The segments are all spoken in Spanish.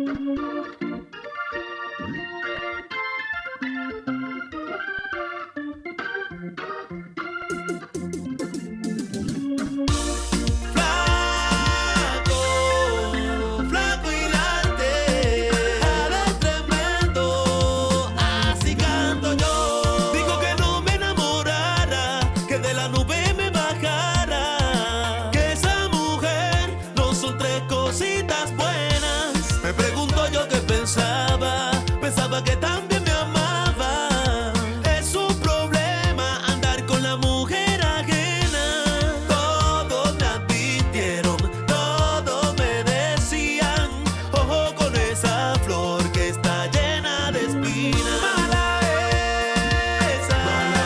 Pensaba que también me amaba. Es un problema andar con la mujer ajena. Todos me advirtieron, todos me decían: ojo con esa flor que está llena de espinas. Mala esa,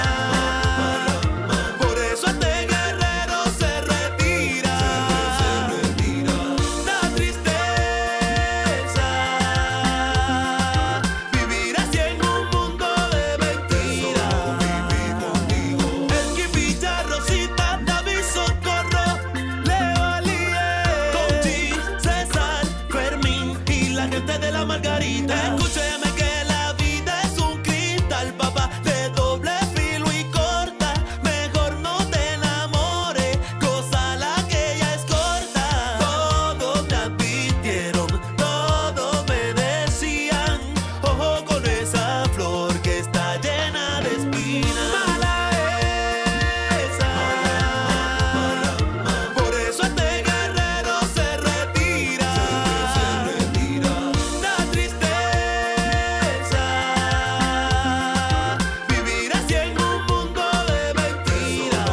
por eso este guerrero se retira. Da tristeza vivir así en un mundo de mentiras. El Kipi, Rosita, David, Socorro, Leo, Alié, Conchi, César, Fermín y la gente de la Margarita. Escúcheme que la vida es un cristal, papá, de doble filo y corta. Mejor no te enamores, gózala que ella es corta. Todos me advirtieron, todos me decían: ojo con esa flor que está llena de espinas. Mala esa, por eso este guerrero se retira. Da tristeza vivir así en un mundo de mentiras.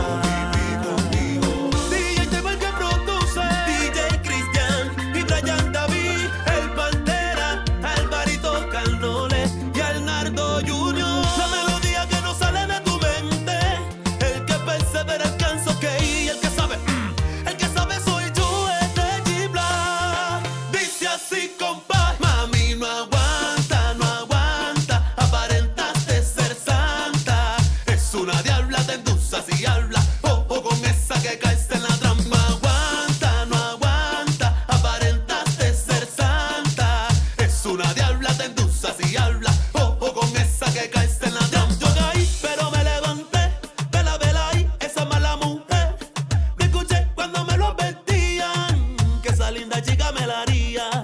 DJ Tebal que produce, DJ Cristian y Brian David, el Pantera, Alvarito Carnole y Arnaldo Junior. La melodía que no sale de tu mente, el que persevera alcanza, ok. El que sabe soy yo, este G-Black. Dice así, compa: mami, no aguanta, no aguanta, aparentaste ser santa. Es una diabla, te endulzas y habla, ojo con esa que caes en la trampa. Aguanta, no aguanta, aparentaste ser santa. Es una diabla, te endulzas y habla, ojo con esa que caes en la trampa. Yo caí, pero me levanté, vela ahí, esa mala mujer. Me escuché cuando me lo advertían, que esa linda chica me la haría.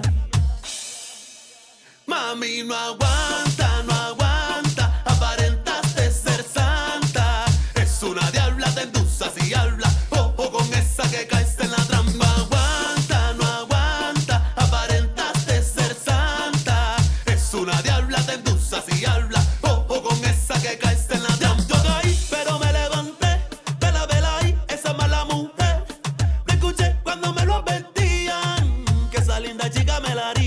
Mami, no aguanta, no aguanta, aparentaste ser santa. Es una diabla, te endulzas y habla, ojo con esa que caes en la trampa. Aguanta, no aguanta, aparentaste ser santa. Es una diabla, te endulzas y habla, ojo con esa que caes en la trampa. Yo caí, pero me levanté, vela ahí, esa mala mujer. Me escuché cuando me lo advertían, que esa linda chica me la haría.